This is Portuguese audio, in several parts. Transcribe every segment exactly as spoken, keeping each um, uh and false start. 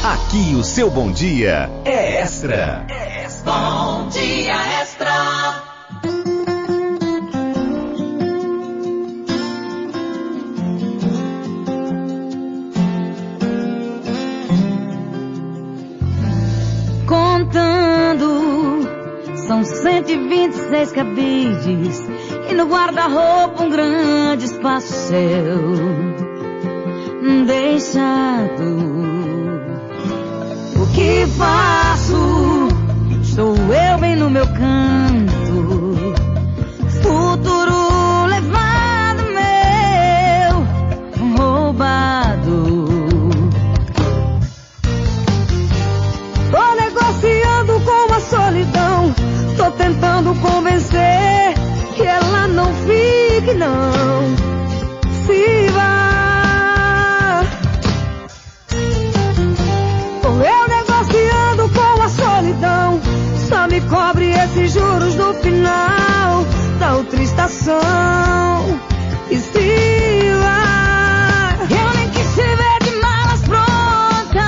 Aqui o seu bom dia é Extra. É Extra. Bom dia, Extra. Contando, são cento e vinte e seis cabides e no guarda-roupa um grande espaço seu deixado. O que faço? Estou eu bem no meu canto, futuro levado meu, roubado. Tô negociando com a solidão, tô tentando convencer que ela não fique, não se vá. Só me cobre esses juros no final da outra estação e se vai. Eu nem quis te ver de malas prontas,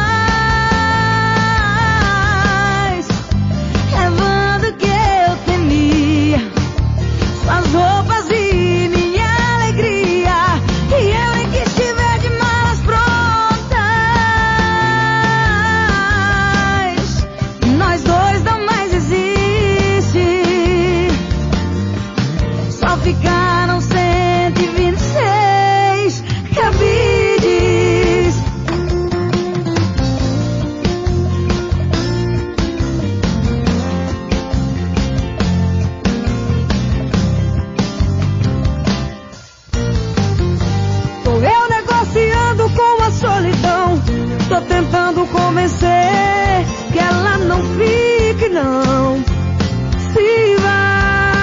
levando o que eu temia, suas roupas e minha alegria. E eu nem quis te ver de malas prontas, nós dois não mais ficaram cento e vinte e seis cabides. Tô eu negociando com a solidão, tô tentando convencer que ela não fique, não se vá.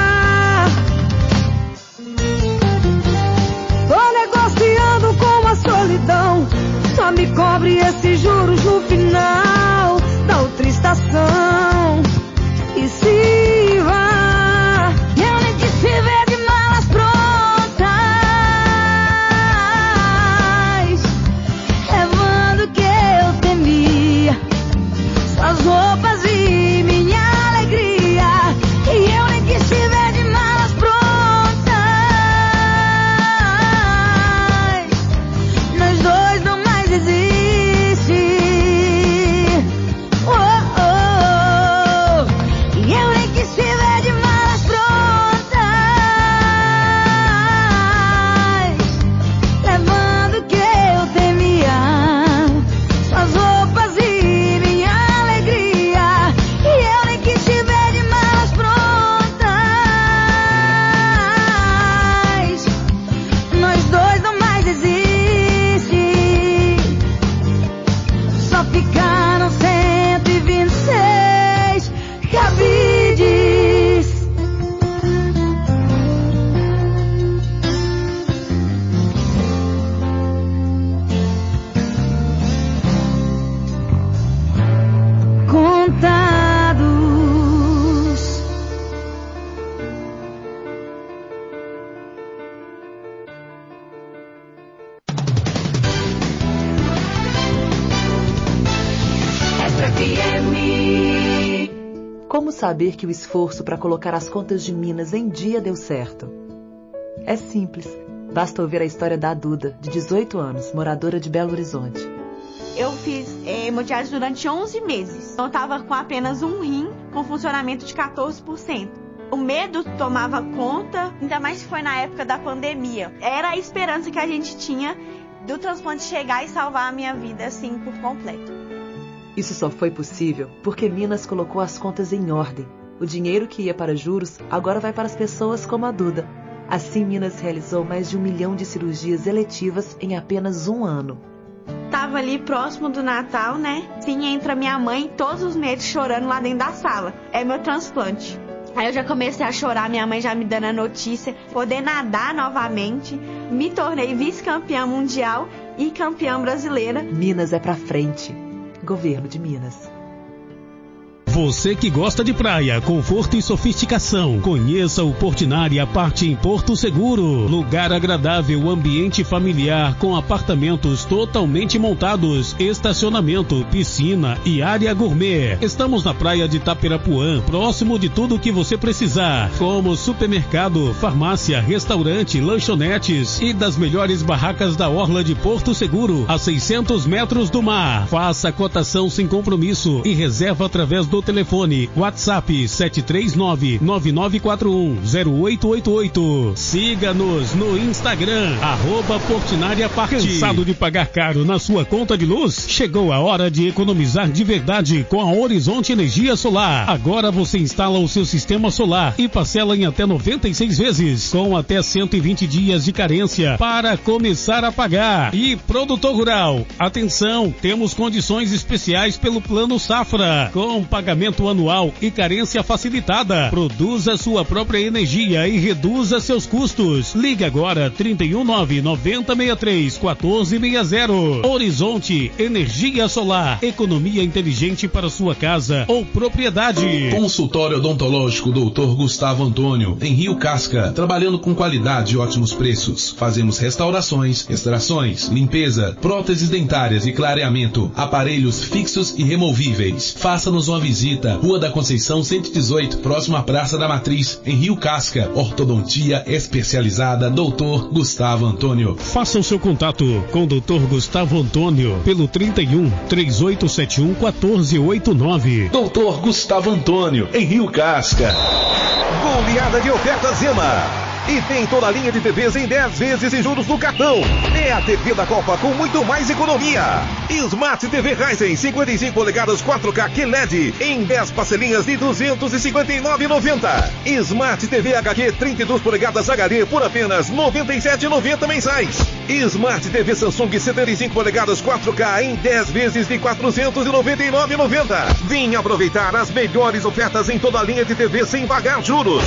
Só me cobre esses juros no final da outra estação e se vá. Eu nem quis te ver de malas prontas, levando o que eu temia, suas roupas e minha alegria. E eu nem quis te ver de malas prontas, nós dois não mais existem. Oh, oh, oh. E eu nem quis te ver de malas prontas, levando o que eu temia, suas roupas e minha alegria. E eu nem quis te ver de malas prontas, nós dois não mais existem. Só ficaram cento e vinte e seis cabides. Contados. Como saber que o esforço para colocar as contas de Minas em dia deu certo? É simples. Basta ouvir a história da Duda, de dezoito anos, moradora de Belo Horizonte. Eu fiz é, hemodiálise durante onze meses. Eu estava com apenas um rim, com funcionamento de quatorze por cento. O medo tomava conta, ainda mais que foi na época da pandemia. Era a esperança que a gente tinha do transplante chegar e salvar a minha vida, assim, por completo. Isso só foi possível porque Minas colocou as contas em ordem. O dinheiro que ia para juros agora vai para as pessoas como a Duda. Assim, Minas realizou mais de um milhão de cirurgias eletivas em apenas um ano. Tava ali próximo do Natal, né? Sim, entra minha mãe todos os meses chorando lá dentro da sala. É meu transplante. Aí eu já comecei a chorar, minha mãe já me dando a notícia, poder nadar novamente. Me tornei vice-campeã mundial e campeã brasileira. Minas é pra frente. Governo de Minas. Você que gosta de praia, conforto e sofisticação, conheça o Portinari Aparte em Porto Seguro. Lugar agradável, ambiente familiar com apartamentos totalmente montados, estacionamento, piscina e área gourmet. Estamos na praia de Tapirapuã, próximo de tudo o que você precisar, como supermercado, farmácia, restaurante, lanchonetes e das melhores barracas da orla de Porto Seguro, a seiscentos metros do mar. Faça a cotação sem compromisso e reserva através do telefone WhatsApp sete três nove, nove nove quatro um, zero oito oito oito. Siga-nos no Instagram, arroba Portinari Aparte. Cansado de pagar caro na sua conta de luz? Chegou a hora de economizar de verdade com a Horizonte Energia Solar. Agora você instala o seu sistema solar e parcela em até noventa e seis vezes, com até cento e vinte dias de carência para começar a pagar. E produtor rural, atenção, temos condições especiais pelo Plano Safra, com pagamento anual e carência facilitada. Produza sua própria energia e reduza seus custos. Ligue agora trinta e um nove, noventa, sessenta e três, quatorze sessenta. Horizonte Energia Solar, economia inteligente para sua casa ou propriedade. Consultório odontológico doutor Gustavo Antônio, em Rio Casca, trabalhando com qualidade e ótimos preços. Fazemos restaurações, extrações, limpeza, próteses dentárias e clareamento, aparelhos fixos e removíveis. Faça-nos uma visita, Rua da Conceição cento e dezoito, próximo à Praça da Matriz, em Rio Casca. Ortodontia especializada doutor Gustavo Antônio. Faça o seu contato com o doutor Gustavo Antônio pelo trinta e um, três oito sete um, um quatro oito nove. doutor Gustavo Antônio, em Rio Casca. Goleada de ofertas Zema. E tem toda a linha de T Vs em dez vezes sem juros no cartão. É a T V da Copa com muito mais economia. Smart T V Ryzen cinquenta e cinco polegadas quatro K Q L E D em dez parcelinhas de duzentos e cinquenta e nove reais e noventa centavos. Smart T V H Q trinta e duas polegadas H D por apenas noventa e sete reais e noventa centavos mensais. Smart T V Samsung setenta e cinco polegadas quatro K em dez vezes de quatrocentos e noventa e nove reais e noventa centavos. Vem aproveitar as melhores ofertas em toda a linha de T V sem pagar juros.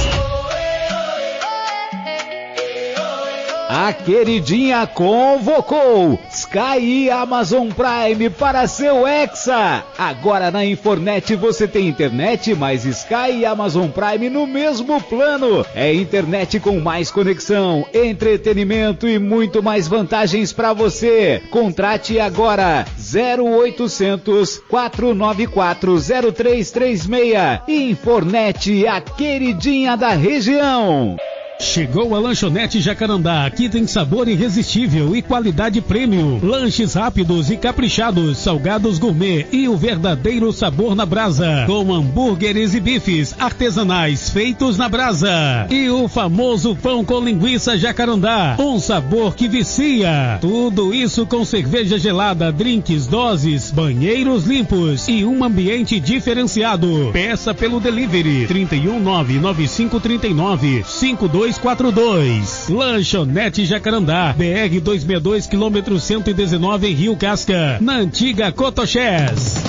A queridinha convocou Sky e Amazon Prime para seu Hexa. Agora na Infornet você tem internet mais Sky e Amazon Prime no mesmo plano. É internet com mais conexão, entretenimento e muito mais vantagens para você. Contrate agora zero oitocentos, quatrocentos e noventa e quatro, zero três três seis. Infornet, a queridinha da região. Chegou a Lanchonete Jacarandá, aqui tem sabor irresistível e qualidade premium. Lanches rápidos e caprichados, salgados gourmet e o verdadeiro sabor na brasa. Com hambúrgueres e bifes artesanais feitos na brasa. E o famoso pão com linguiça Jacarandá, um sabor que vicia. Tudo isso com cerveja gelada, drinks, doses, banheiros limpos e um ambiente diferenciado. Peça pelo delivery trinta e um, nove nove cinco três nove, cinco dois quatro dois. Lanchonete Jacarandá, B R duzentos e sessenta e dois, quilômetro cento e dezenove, em Rio Casca, na antiga Cotoxés.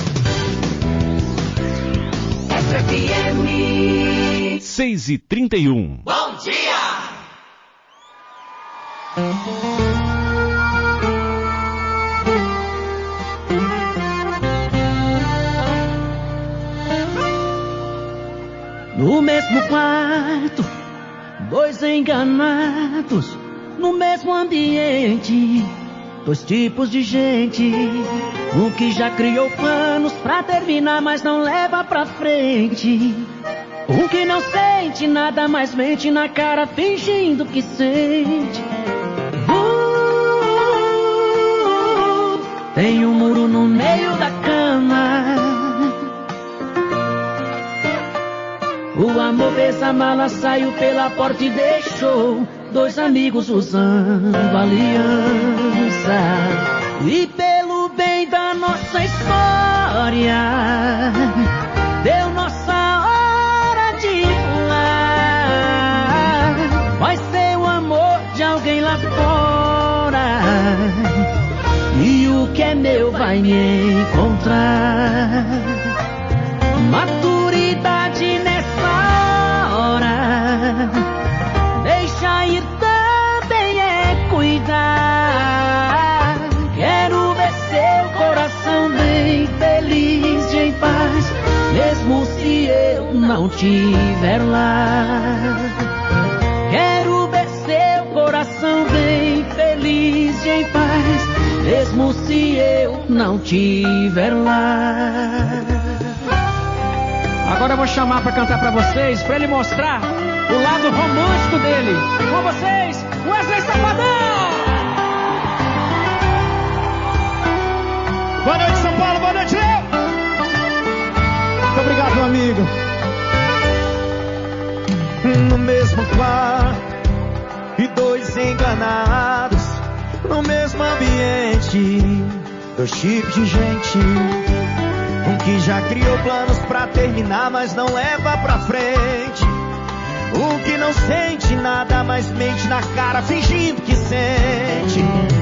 seis e trinta e um. Bom dia! No mesmo quarto, dois enganados, no mesmo ambiente, dois tipos de gente. Um que já criou planos pra terminar, mas não leva pra frente. Um que não sente nada, mas mente na cara fingindo que sente. Uh, tem um muro no meio da cama. O amor fez a mala, saiu pela porta e deixou dois amigos usando aliança. E pelo bem da nossa história, deu nossa hora de pular. Vai ser o amor de alguém lá fora, e o que é meu vai me encontrar. Maturidade nessa hora, deixa ir também é cuidar. Quero ver seu coração bem feliz e em paz, mesmo se não tiver lá. Quero ver seu coração bem feliz e em paz, mesmo se eu não tiver lá. Agora eu vou chamar pra cantar pra vocês, pra ele mostrar o lado romântico dele. Com vocês, Wesley Safadão! Boa noite, São Paulo, boa noite, Léo! Muito obrigado, meu amigo. No mesmo quarto e dois enganados, no mesmo ambiente, dois tipos de gente. Um que já criou planos pra terminar, mas não leva pra frente. Um que não sente nada, mas mente na cara, fingindo que sente.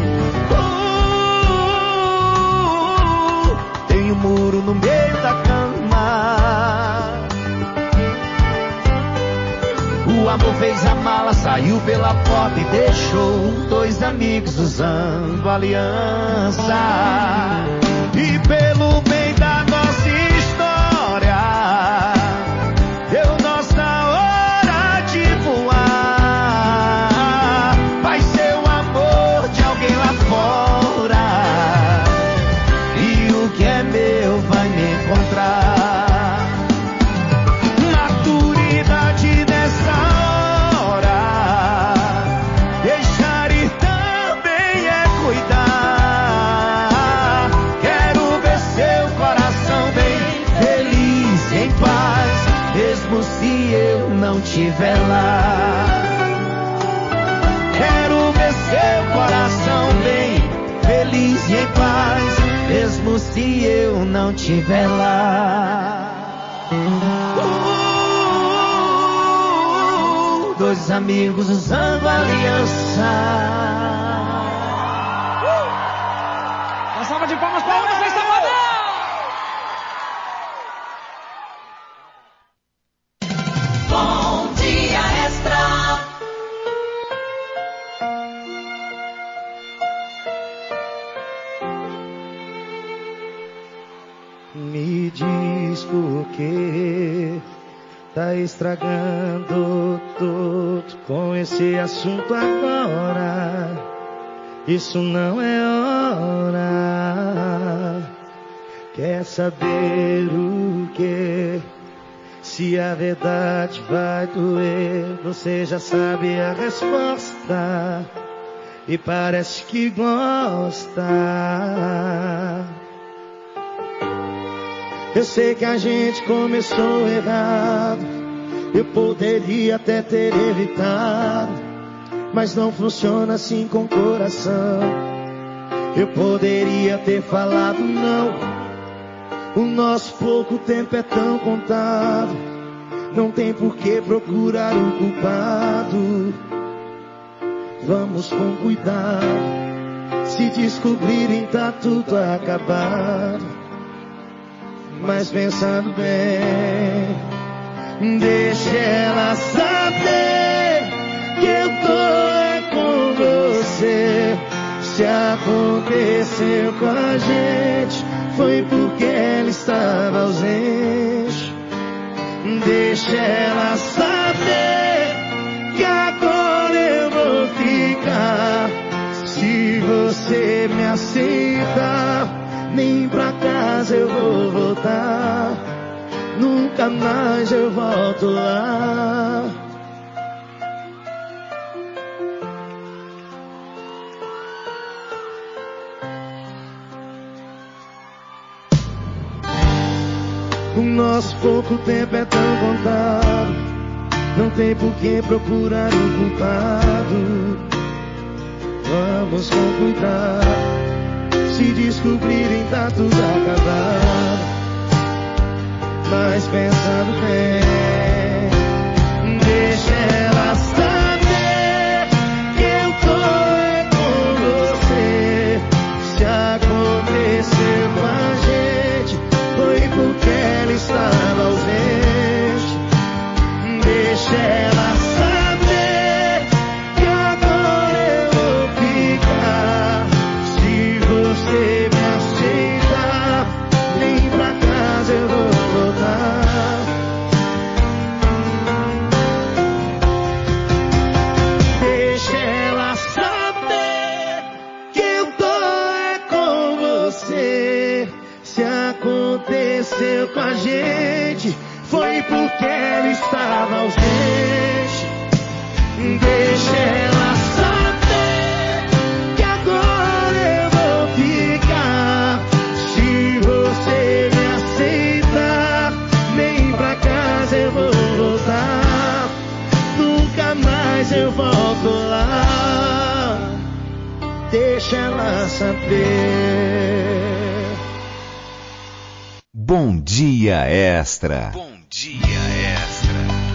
Uh, tem um muro no meio da cama. O amor fez a mala, saiu pela porta e deixou dois amigos usando aliança. E pelo bem da nossa história, deu nossa hora de voar. Vai ser o amor de alguém lá fora, e o que é meu vai me encontrar. Maturidade nessa hora, deixar ir também é cuidar. Quero ver seu coração bem feliz e em paz, mesmo se eu não tiver lá. Quero ver seu coração bem feliz e em paz, mesmo se eu não tiver lá. Uh, dois amigos usando aliança. Uma salva de palmas para Wesley Safadão! Bom Dia Extra. Me diz por que tá estragando tudo com esse assunto agora. Isso não é hora. Quer saber o que? Se a verdade vai doer, você já sabe a resposta e parece que gosta. Eu sei que a gente começou errado, eu poderia até ter evitado, mas não funciona assim com o coração. Eu poderia ter falado não, o nosso pouco tempo é tão contado, não tem por que procurar o culpado. Vamos com cuidado, se descobrirem tá tudo acabado. Mas pensando bem, deixa ela saber que eu tô é com você. Se aconteceu com a gente, foi porque ela estava ausente. Deixa ela saber que agora eu vou ficar. Se você me aceita, nem pra casa eu vou voltar, nunca mais eu volto lá. O nosso pouco tempo é tão contado, não tem por que procurar o culpado. Vamos com cuidado, se descobrirem tá tudo acabado. Mas pensando bem, deixa ela saber que eu tô é com você. Se aconteceu com a gente, foi porque ela estava ausente. Deixa ela saber que agora eu vou ficar. Se você me aceita, nem pra casa eu vou voltar, aconteceu com a gente foi porque ela estava ausente. Deixa ela saber que agora eu vou ficar. Se você me aceitar, nem pra casa eu vou voltar. Nunca mais eu volto lá. Deixa ela saber. Bom Dia Extra. Bom Dia Extra.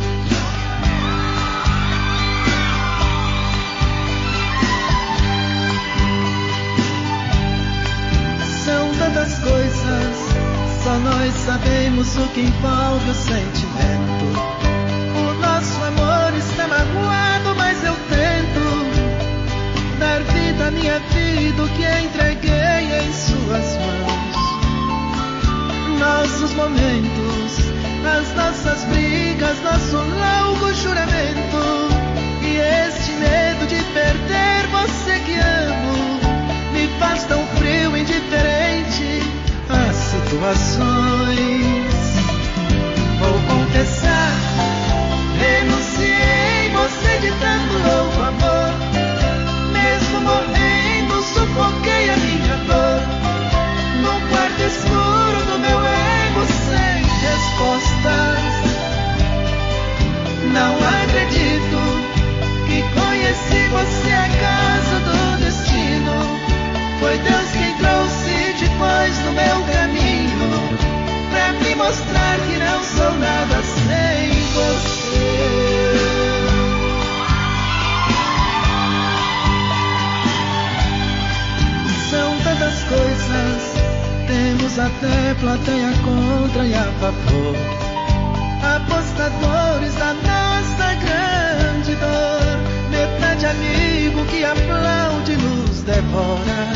São tantas coisas, só nós sabemos o que envolve o sentimento. O nosso amor está magoado, mas eu tento dar vida à minha vida, o que entreguei em suas mãos. Nossos momentos, as nossas brigas, nosso longo juramento. E este medo de perder você que amo me faz tão frio e indiferente às situações. Vou confessar, renunciei você de tanto louco amor. Mesmo morrendo, sufoquei a minha dor no quarto escuro do meu ego sem respostas. Não acredito que conheci você acaso do destino. Foi Deus quem trouxe depois no meu caminho pra me mostrar que não sou nada sem você. São tantas coisas, temos até plateia contra e a favor. Apostadores da nossa grande dor. Metade amigo que aplaude e nos devora.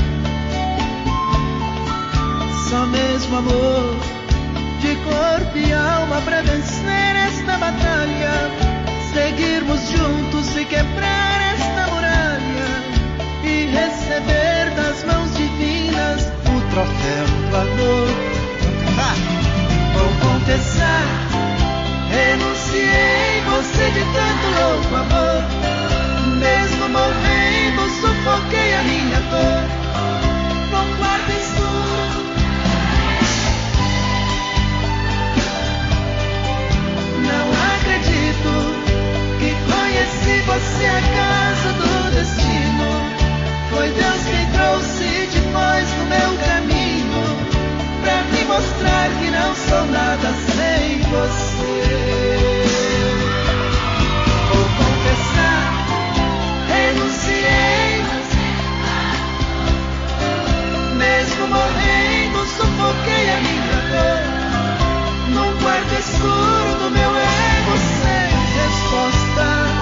Só mesmo amor de corpo e alma pra vencer esta batalha. Seguirmos juntos e quebrar esta muralha. E receber das mãos divinas o troféu do amor. Vou confessar, renunciei você de tanto louco amor. Mesmo morrendo, sufoquei a minha dor no quarto escuro. Não acredito que conheci você acaso do destino. Foi Deus quem trouxe depois no meu caminho pra me mostrar que não sou nada sem você. Vou confessar, renunciei. Mesmo morrendo, sufoquei a minha dor num quarto escuro do meu ego sem respostas.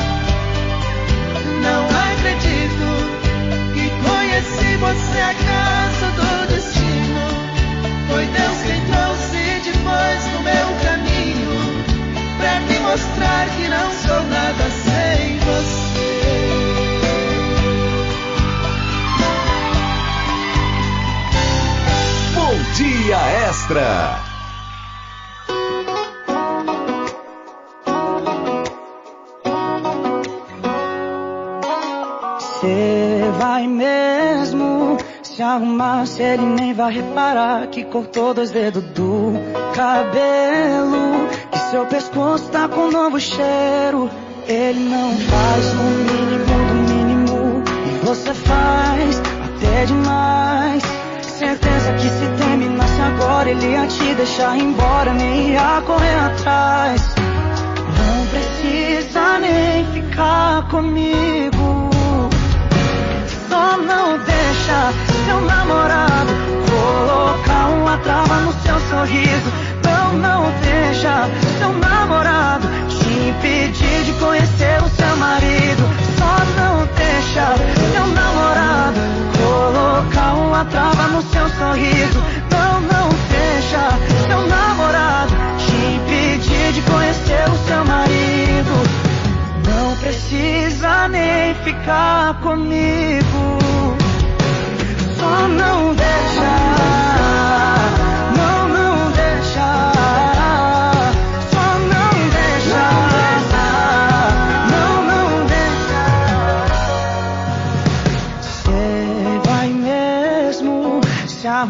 Não acredito que conheci você acaso do destino. Foi Deus quem trouxe depois no meu caminho pra me mostrar que não sou nada sem você. Bom Dia Extra. Cê vai mesmo se arrumar, se ele nem vai reparar que cortou dois dedos do cabelo, que seu pescoço tá com novo cheiro. Ele não faz o mínimo do mínimo e você faz até demais. Certeza que se terminasse agora ele ia te deixar embora, nem ia correr atrás. Não precisa nem ficar comigo. Só não deixa seu namorado colocar uma trava no seu sorriso. Não, não deixa seu namorado te impedir de conhecer o seu marido. Só não deixa seu namorado colocar uma trava no seu sorriso. Não, não deixa seu namorado te impedir de conhecer o seu marido. Não precisa nem ficar comigo. Só não deixa, não, não deixa.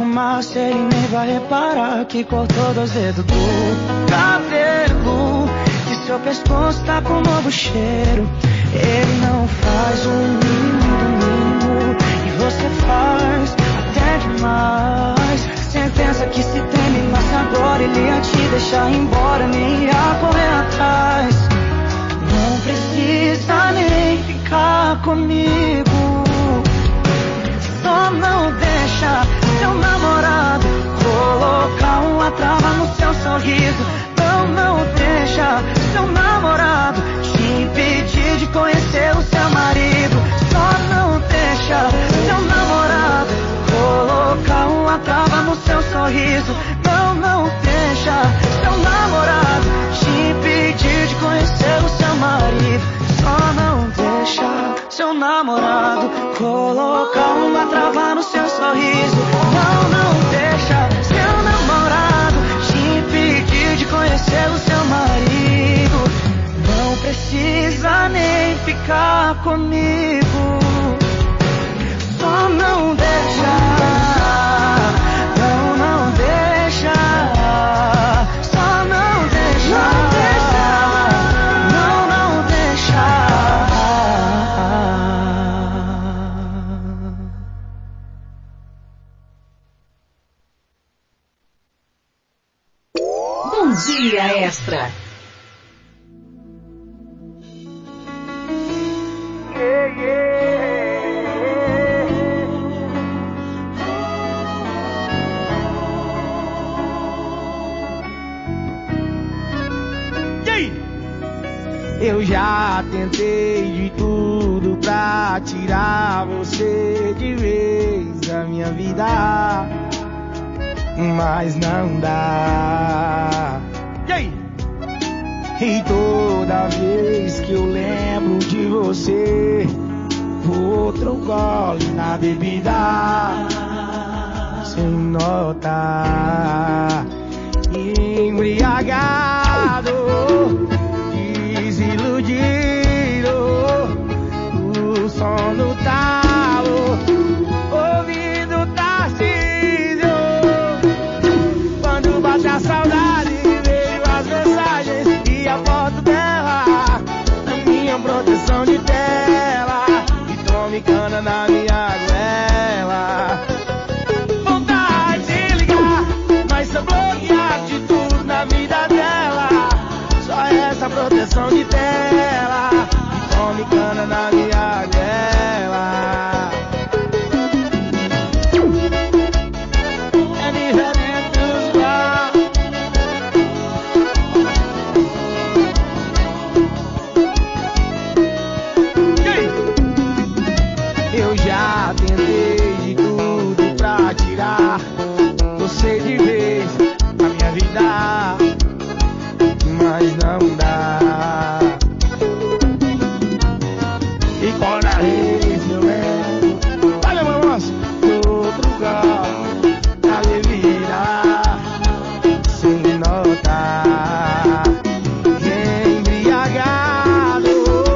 fumaça, ele nem vai reparar que cortou dois dedos do cabelo. Que seu pescoço tá com um novo cheiro. Ele não faz o mínimo do mínimo, e você faz até demais. Sentença que se terminasse agora, ele ia te deixar embora, nem ia correr atrás. Não precisa nem ficar comigo. Só não deixa seu namorado colocar uma trava no seu sorriso. Não, não deixa seu namorado te impedir de conhecer o seu marido. Só não deixa seu namorado colocar uma trava no seu sorriso. Não, não deixa seu namorado te impedir de conhecer o seu marido. Só não deixa seu namorado colocar uma trava no seu sorriso. Não, não deixa seu namorado te impedir de conhecer o seu marido. Não precisa nem ficar comigo. Só não deixa. Não, não deixa. Só não deixa. Não, não deixa. Bom Dia Extra. Eu já tentei de tudo pra tirar você de vez da minha vida, mas não dá. E aí? E toda vez que eu lembro de você, outro gole na bebida, sem notar, embriagado, desiludido, o sono talo, ouvindo Tarcísio. Quando bate a saudade, vejo as mensagens e a foto dela na minha proteção de tela, e tome cana na minha goela. Vontade de ligar, mas sou bloqueado de tudo na vida dela. Só essa proteção de tela, e tome cana na minha goela. É diferente dos bar. Eu já tentei de tudo pra tirar você de vez da minha vida, mas não dá. E cada vez eu lembro, olha meu moço, do outro carro na bebida, sem notar, embriagado,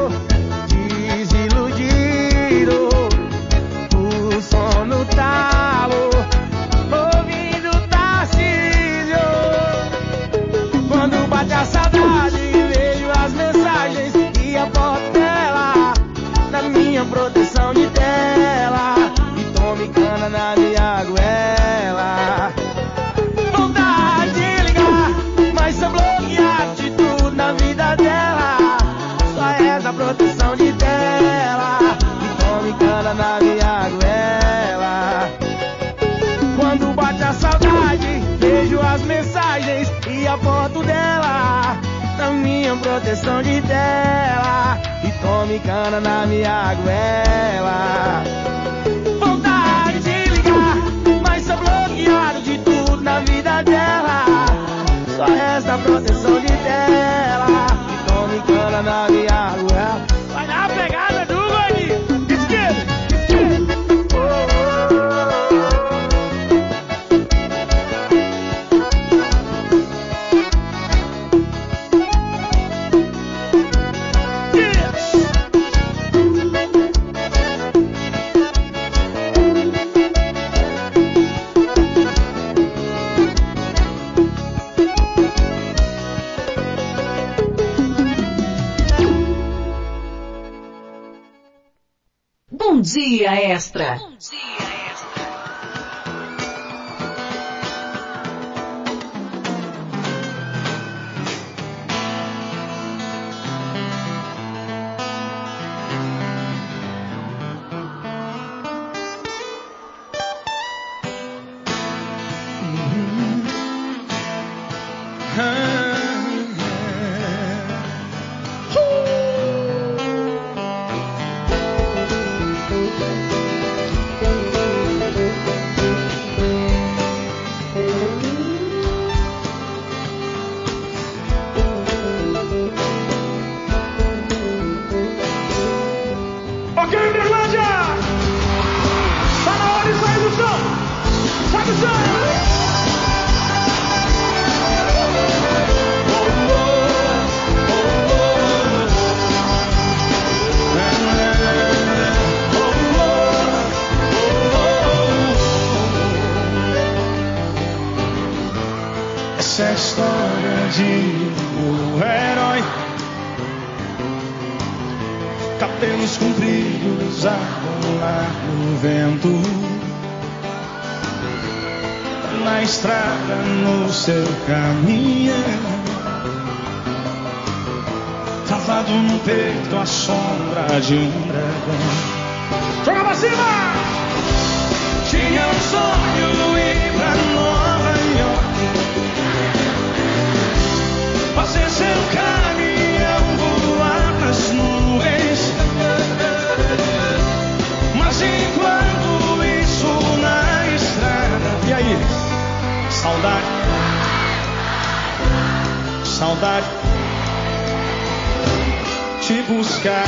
desiludido, o sono talo, ouvindo Tarcísio. Quando bate a saudade, vejo as mensagens e a foto dela na minha proteção de tela, e tome cana na minha goela. Vontade de ligar, mas sou bloqueado de tudo na vida dela. Só essa proteção de tela, e tome cana na minha goela. Quando bate a saudade, vejo as mensagens e a foto dela na minha proteção de tela, e tome cana na minha goela. Vontade de ligar, mas sou bloqueado de tudo na vida dela. Só resta proteção de tela, e tome cana na minha goela. Vai dar a pegada do gordinho. Esquerda, esquerda. Oh, oh, oh. Dia Extra. Essa é a história de um herói, cabelos compridos a rolar no vento, na estrada no seu caminho, travado no peito a sombra de um dragão. Joga pra cima! Tinha um sonho ir pra Nova York, fazer seu caminhão voar nas nuvens. Mas enquanto isso na estrada, e aí? Saudade, saudade, te buscar.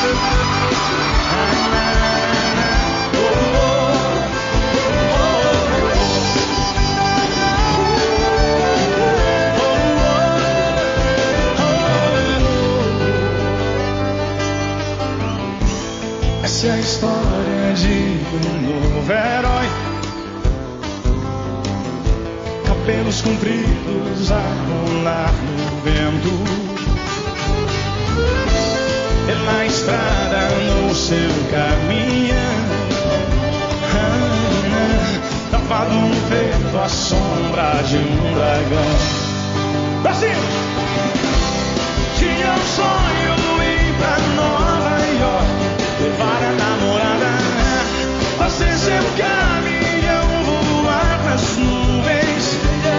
Essa é a história de um novo herói, cabelos compridos a rolar no vento, e na estrada no seu caminho, ah, tapado no peito a sombra de um dragão. Brasil! Tinha um sonho ir pra Nova York, levar a namorada, fazer seu caminhão voar nas nuvens.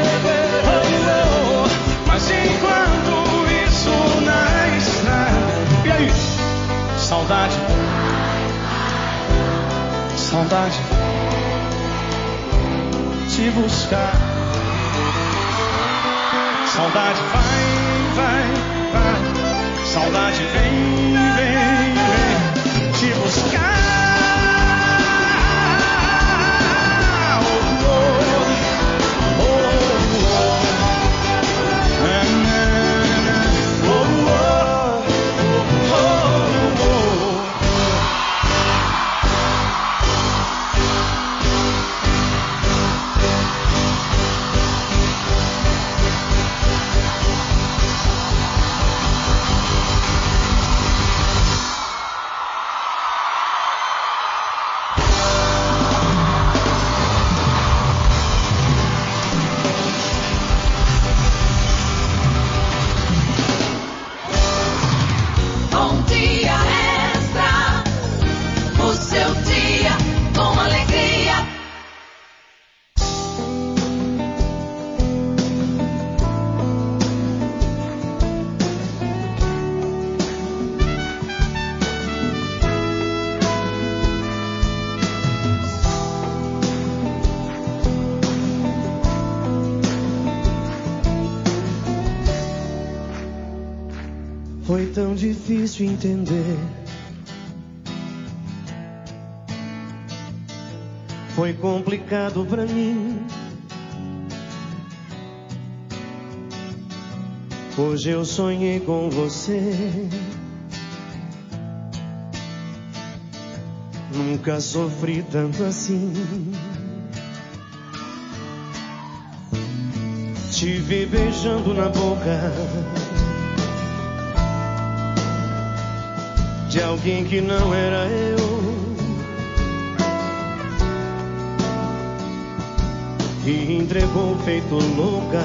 Oh, oh, mas enquanto isso na estrada, e aí? Saudade, saudade, te buscar. Saudade vai, vai, vai. Saudade vem, vem, vem te buscar. Oh, oh, oh, oh. Na, na, na. Oh, oh, oh, oh, oh. Bom Dia Extra, o seu dia com alegria. Foi tão difícil entender, foi complicado pra mim. Hoje eu sonhei com você, nunca sofri tanto assim. Te vi beijando na boca de alguém que não era eu. e entregou feito louca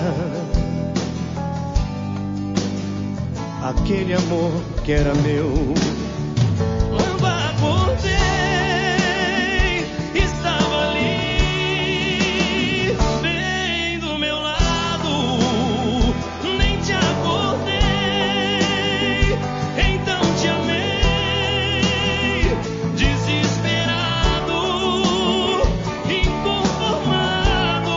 aquele amor que era meu. Quando acordei, estava ali, bem do meu lado. Nem te acordei, então te amei, desesperado, inconformado.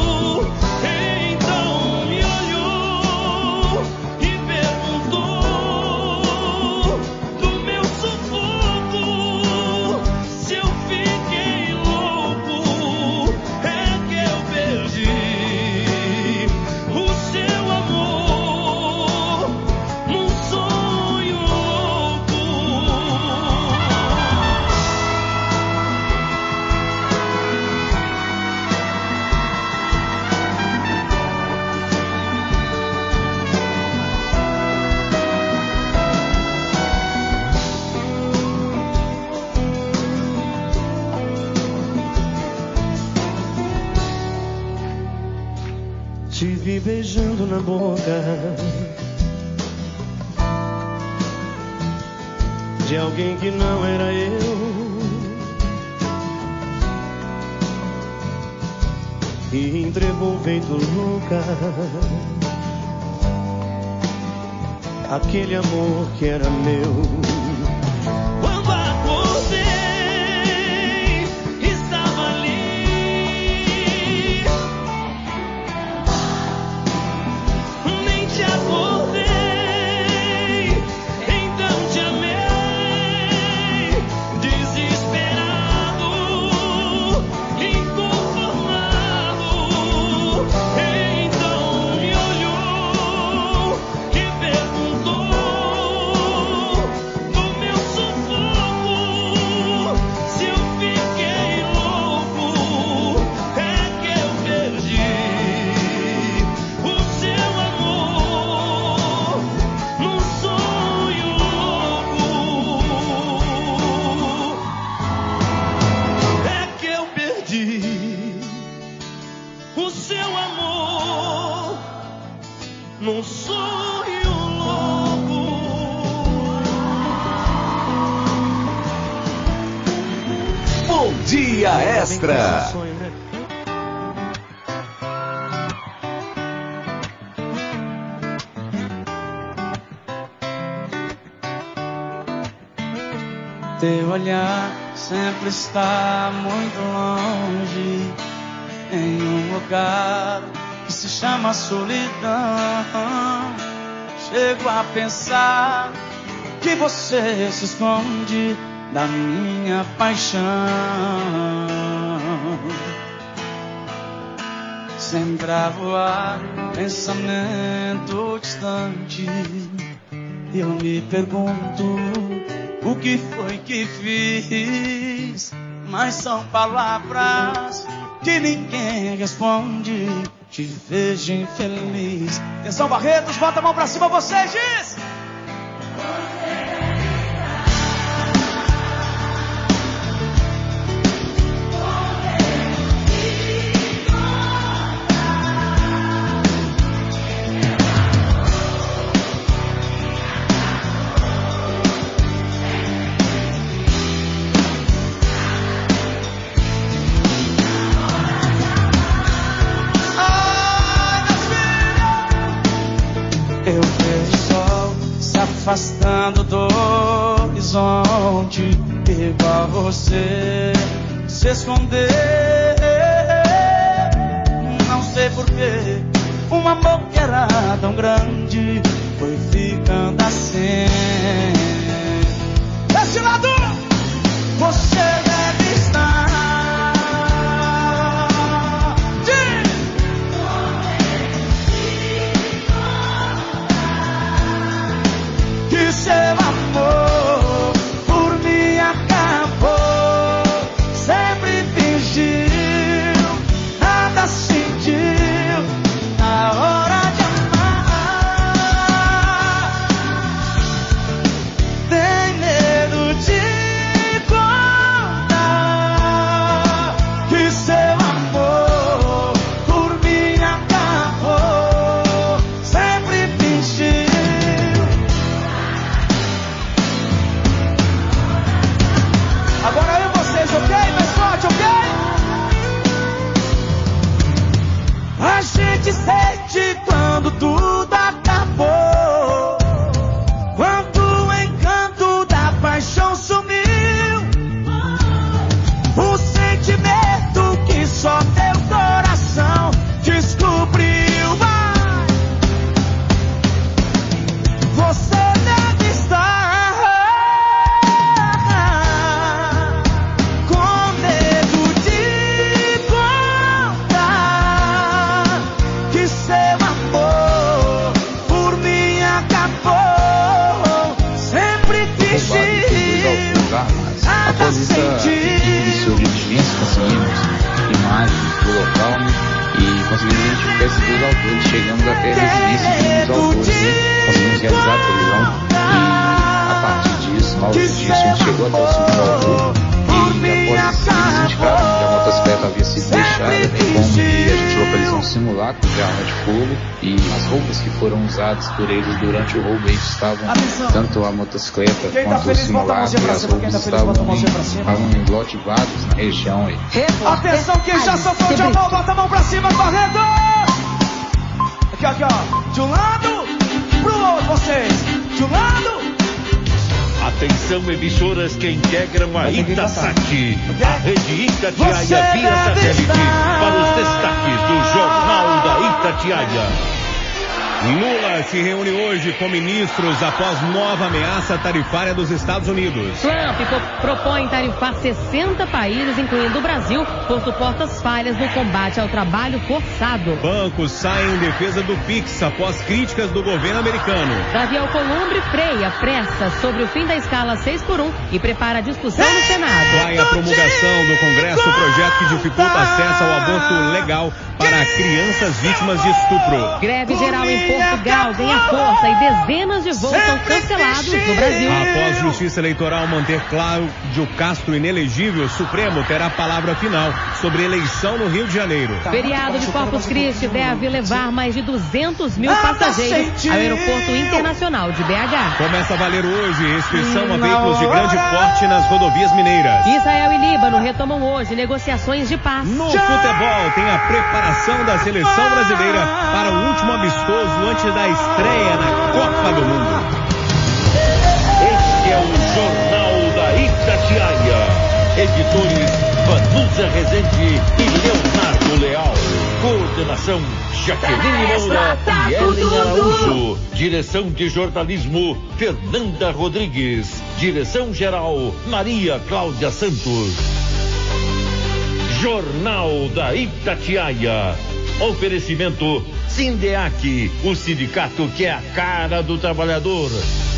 Então me olhou e perguntou do meu sufoco, se eu fiquei louco. É que eu perdi o seu amor num sonho louco. Te vi beijando na boca de alguém que não era eu, e entregou feito louca aquele amor que era meu. Quando acordei, estava ali, nem te acordei, então te amei, desesperado, inconformado. Então me olhou e perguntou do meu sufoco, se eu fiquei louco. É que eu perdi o seu amor num sonho louco. É que eu perdi o seu amor num sonho louco. Bom Dia Extra. Sonho, né? Teu olhar sempre está muito longe, em um lugar que se chama solidão. Chego a pensar que você se esconde da minha paixão. Sempre a voar, pensamento distante, eu me pergunto o que foi que fiz. Mas são palavras que ninguém responde. Te vejo infeliz. Atenção, Barretos, bota a mão pra cima, você diz. Eu vejo o sol se afastando do horizonte, igual você se esconder. Não sei porquê, um amor que era tão grande foi ficando assim. Desse lado, você deve estar. Que seu amor por mim acabou. Sempre fingiu, nada sentiu na hora de amar. Tem medo de espécie dos autores. Chegamos até a residência de um dos autores, né? Conseguimos realizar a prisão e, a partir disso, na hora disso, a gente chegou até o segundo autor e, após isso, eles indicaram que a motocicleta havia sido deixada, né? Como que a gente localizou um simulacro de arma de fogo e as roupas que foram usadas por eles durante o roubo estavam, tanto a motocicleta quanto o simulacro e as roupas estavam em, em lote vários na região aí. Atenção, quem já sofreu de amor, bota a mão pra cima, correndo! Aqui, aqui, ó. De um lado pro outro, vocês. De um lado. Atenção, emissoras que integram a Itasat, a rede Itatiaia via satélite, para os destaques do Jornal da Itatiaia. Lula se reúne hoje com ministros após nova ameaça tarifária dos Estados Unidos. Trump propõe tarifar sessenta países, incluindo o Brasil, por supostas falhas no combate ao trabalho forçado. Bancos saem em defesa do Pix após críticas do governo americano. Davi Alcolumbre freia pressa sobre o fim da escala seis por um e prepara a discussão no Senado. Vai a promulgação do Congresso o projeto que dificulta acesso ao aborto legal para crianças vítimas de estupro. Greve geral em Portugal ganha força e dezenas de voos são cancelados no Brasil. Após Justiça Eleitoral manter Cláudio Castro inelegível, o Supremo terá a palavra final sobre eleição no Rio de Janeiro. Feriado de Corpus Christi deve levar mais de duzentos mil passageiros ao Aeroporto Internacional de B H. Começa a valer hoje restrição a veículos de grande porte nas rodovias mineiras. Israel e Líbano retomam hoje negociações de paz. No futebol tem a preparação da seleção brasileira para o último amistoso antes da estreia na Copa do Mundo. Este é o Jornal da Itatiaia. Editores Vanusa Rezende e Leonardo Leal. Coordenação Jaqueline Moura e Ellen Araújo. Direção de jornalismo Fernanda Rodrigues. Direção geral Maria Cláudia Santos. Jornal da Itatiaia. Oferecimento Sindeac, o sindicato que é a cara do trabalhador.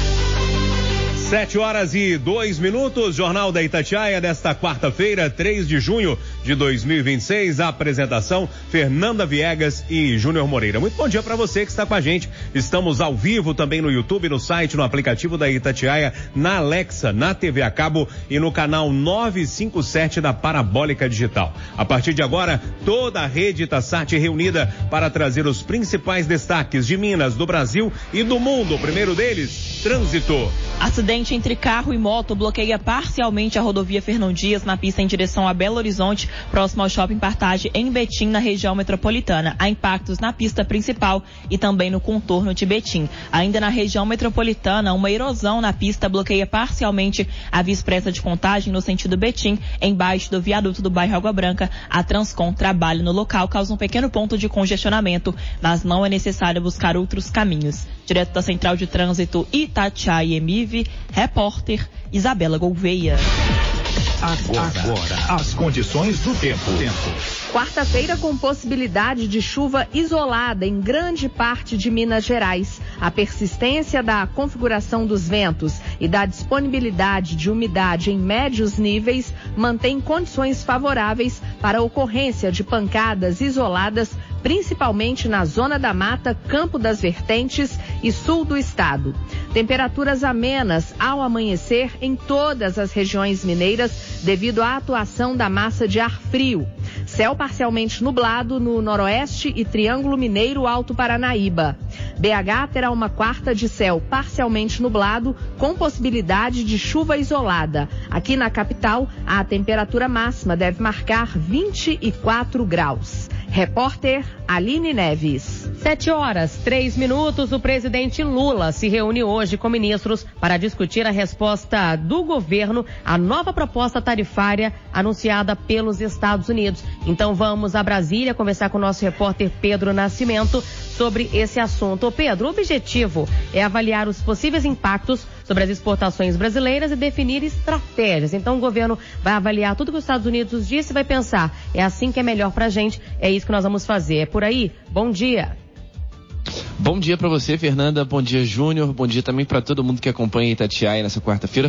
Sete horas e dois minutos, Jornal da Itatiaia desta quarta-feira, três de junho de dois mil e vinte e seis. A apresentação, Fernanda Viegas e Júnior Moreira. Muito bom dia para você que está com a gente. Estamos ao vivo também no YouTube, no site, no aplicativo da Itatiaia, na Alexa, na T V a cabo e no canal novecentos e cinquenta e sete da Parabólica Digital. A partir de agora, toda a rede Itasat reunida para trazer os principais destaques de Minas, do Brasil e do mundo. O primeiro deles, trânsito. Acidente entre carro e moto bloqueia parcialmente a rodovia Fernão Dias na pista em direção a Belo Horizonte, próximo ao Shopping Partage em Betim, na região metropolitana. Há impactos na pista principal e também no contorno de Betim. Ainda na região metropolitana, uma erosão na pista bloqueia parcialmente a via expressa de Contagem no sentido Betim, embaixo do viaduto do bairro Água Branca. A Transcom trabalha no local, causa um pequeno ponto de congestionamento, mas não é necessário buscar outros caminhos. Direto da Central de Trânsito Itatiaia M I V, repórter Isabela Gouveia. Agora, Agora, as condições do tempo. tempo. Quarta-feira com possibilidade de chuva isolada em grande parte de Minas Gerais. A persistência da configuração dos ventos e da disponibilidade de umidade em médios níveis mantém condições favoráveis para a ocorrência de pancadas isoladas, principalmente na Zona da Mata, Campo das Vertentes e sul do estado. Temperaturas amenas ao amanhecer em todas as regiões mineiras devido à atuação da massa de ar frio. Céu parcialmente nublado no noroeste e Triângulo Mineiro Alto Paranaíba. B H terá uma quarta de céu parcialmente nublado com possibilidade de chuva isolada. Aqui na capital, a temperatura máxima deve marcar vinte e quatro graus. Repórter Aline Neves. Sete horas, três minutos. O presidente Lula se reúne hoje com ministros para discutir a resposta do governo à nova proposta tarifária anunciada pelos Estados Unidos. Então vamos a Brasília conversar com o nosso repórter Pedro Nascimento sobre esse assunto. Ô Pedro, o objetivo é avaliar os possíveis impactos sobre as exportações brasileiras e definir estratégias. Então o governo vai avaliar tudo que os Estados Unidos disse e vai pensar, é assim que é melhor pra gente, é isso que nós vamos fazer. É por aí? Bom dia. Bom dia para você, Fernanda. Bom dia, Júnior. Bom dia também para todo mundo que acompanha Itatiaia nessa quarta-feira.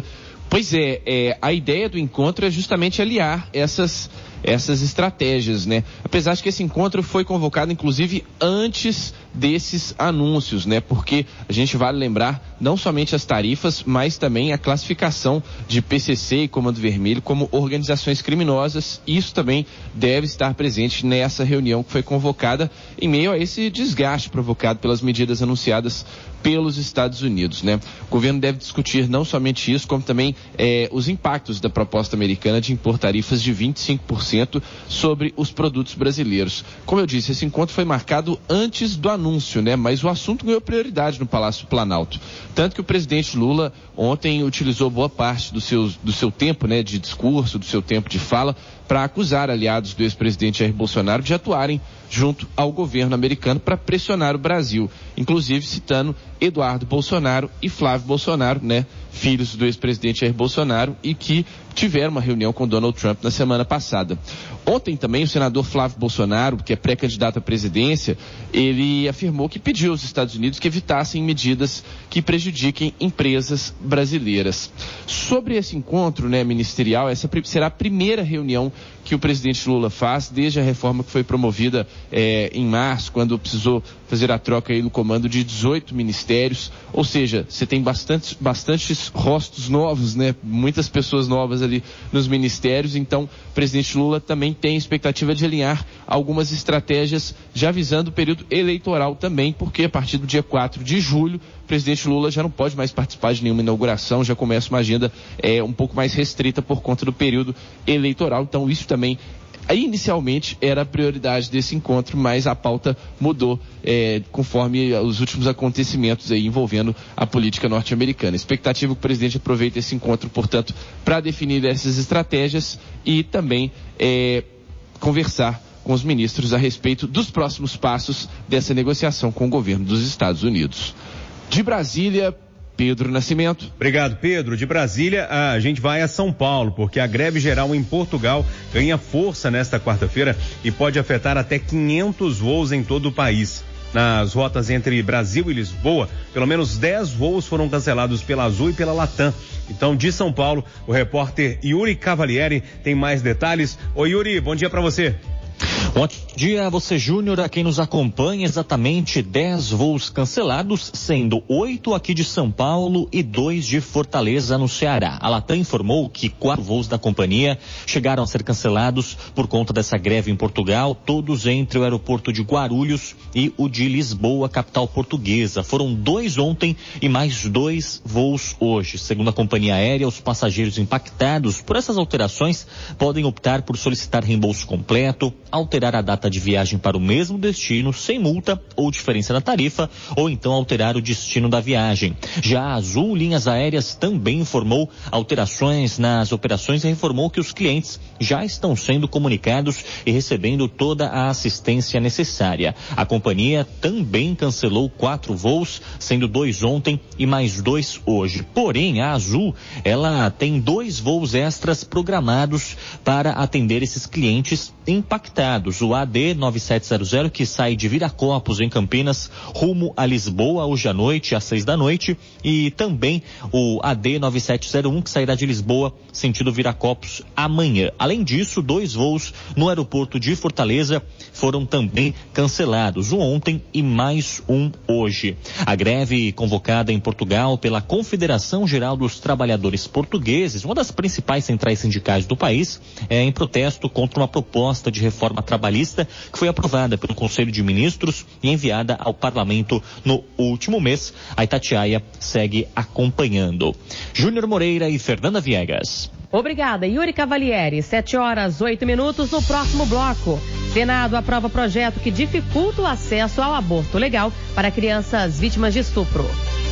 Pois é, é, a ideia do encontro é justamente aliar essas, essas estratégias, né? Apesar de que esse encontro foi convocado, inclusive, antes desses anúncios, né? Porque a gente vale lembrar não somente as tarifas, mas também a classificação de P C C e Comando Vermelho como organizações criminosas. Isso também deve estar presente nessa reunião que foi convocada em meio a esse desgaste provocado pelas medidas anunciadas pelos Estados Unidos, né? O governo deve discutir não somente isso, como também eh, os impactos da proposta americana de impor tarifas de vinte e cinco por cento sobre os produtos brasileiros. Como eu disse, esse encontro foi marcado antes do anúncio, né? Mas o assunto ganhou prioridade no Palácio Planalto. Tanto que o presidente Lula ontem utilizou boa parte do seu, do seu tempo, né, de discurso, do seu tempo de fala, para acusar aliados do ex-presidente Jair Bolsonaro de atuarem junto ao governo americano para pressionar o Brasil, inclusive citando Eduardo Bolsonaro e Flávio Bolsonaro, né, filhos do ex-presidente Jair Bolsonaro, e que tiveram uma reunião com Donald Trump na semana passada. Ontem também o senador Flávio Bolsonaro, que é pré-candidato à presidência, ele afirmou que pediu aos Estados Unidos que evitassem medidas que prejudiquem empresas brasileiras. Sobre esse encontro, né, ministerial, essa será a primeira reunião que o presidente Lula faz desde a reforma que foi promovida eh, em março, quando precisou fazer a troca aí no comando de dezoito ministérios, ou seja, você tem bastante, bastantes rostos novos, né? Muitas pessoas novas ali nos ministérios, então o presidente Lula também tem expectativa de alinhar algumas estratégias já visando o período eleitoral também, porque a partir do dia quatro de julho, o presidente Lula já não pode mais participar de nenhuma inauguração, já começa uma agenda é, um pouco mais restrita por conta do período eleitoral, então isso também inicialmente era a prioridade desse encontro, mas a pauta mudou é, conforme os últimos acontecimentos aí envolvendo a política norte-americana. Expectativa é que o presidente aproveite esse encontro, portanto, para definir essas estratégias e também é, conversar com os ministros a respeito dos próximos passos dessa negociação com o governo dos Estados Unidos. De Brasília, Pedro Nascimento. Obrigado, Pedro. De Brasília, a gente vai a São Paulo, porque a greve geral em Portugal ganha força nesta quarta-feira e pode afetar até quinhentos voos em todo o país. Nas rotas entre Brasil e Lisboa, pelo menos dez voos foram cancelados pela Azul e pela Latam. Então, de São Paulo, o repórter Yuri Cavalieri tem mais detalhes. Oi, Yuri, bom dia para você. Bom dia a você, Júnior, a quem nos acompanha. Exatamente dez voos cancelados, sendo oito aqui de São Paulo e dois de Fortaleza, no Ceará. A Latam informou que quatro voos da companhia chegaram a ser cancelados por conta dessa greve em Portugal, todos entre o aeroporto de Guarulhos e o de Lisboa, capital portuguesa. Foram dois ontem e mais dois voos hoje. Segundo a companhia aérea, os passageiros impactados por essas alterações podem optar por solicitar reembolso completo, alterar a data de viagem para o mesmo destino sem multa ou diferença na tarifa, ou então alterar o destino da viagem. Já a Azul Linhas Aéreas também informou alterações nas operações e informou que os clientes já estão sendo comunicados e recebendo toda a assistência necessária. A companhia também cancelou quatro voos, sendo dois ontem e mais dois hoje. Porém, a Azul, ela tem dois voos extras programados para atender esses clientes impactados. O A D nove sete zero zero, que sai de Viracopos, em Campinas, rumo a Lisboa hoje à noite, às seis da noite, e também o A D nove sete zero um, que sairá de Lisboa, sentido Viracopos, amanhã. Além disso, dois voos no aeroporto de Fortaleza foram também cancelados, um ontem e mais um hoje. A greve convocada em Portugal pela Confederação Geral dos Trabalhadores Portugueses, uma das principais centrais sindicais do país, é em protesto contra uma proposta de reforma trabalhista que foi aprovada pelo Conselho de Ministros e enviada ao Parlamento no último mês. A Itatiaia segue acompanhando. Júnior Moreira e Fernanda Viegas. Obrigada, Yuri Cavalieri. Sete horas, oito minutos no próximo bloco. Senado aprova projeto que dificulta o acesso ao aborto legal para crianças vítimas de estupro.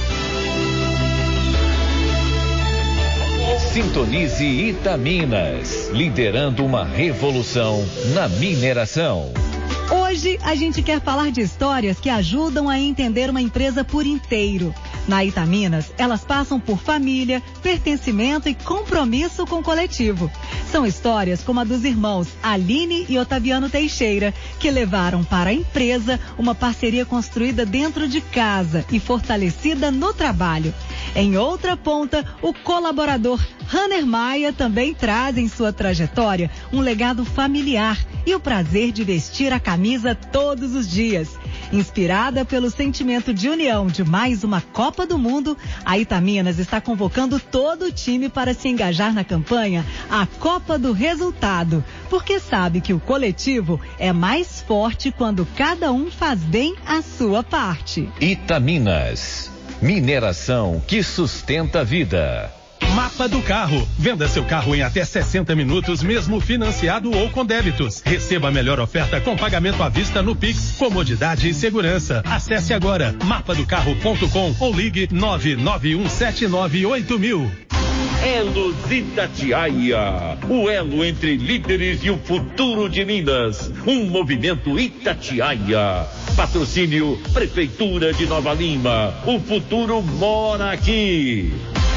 Sintonize Itaminas, liderando uma revolução na mineração. Hoje a gente quer falar de histórias que ajudam a entender uma empresa por inteiro. Na Itaminas, elas passam por família, pertencimento e compromisso com o coletivo. São histórias como a dos irmãos Aline e Otaviano Teixeira, que levaram para a empresa uma parceria construída dentro de casa e fortalecida no trabalho. Em outra ponta, o colaborador Hanner Maia também traz em sua trajetória um legado familiar e o prazer de vestir a camisa todos os dias. Inspirada pelo sentimento de união de mais uma Copa do Mundo, a Itaminas está convocando todo o time para se engajar na campanha A Copa do Resultado, porque sabe que o coletivo é mais forte quando cada um faz bem a sua parte. Itaminas, mineração que sustenta a vida. Mapa do Carro. Venda seu carro em até sessenta minutos, mesmo financiado ou com débitos. Receba a melhor oferta com pagamento à vista no Pix, comodidade e segurança. Acesse agora mapa do carro ponto com ou ligue nove nove um sete nove oito mil. Elos Itatiaia, o elo entre líderes e o futuro de Minas. Um movimento Itatiaia. Patrocínio Prefeitura de Nova Lima. O futuro mora aqui.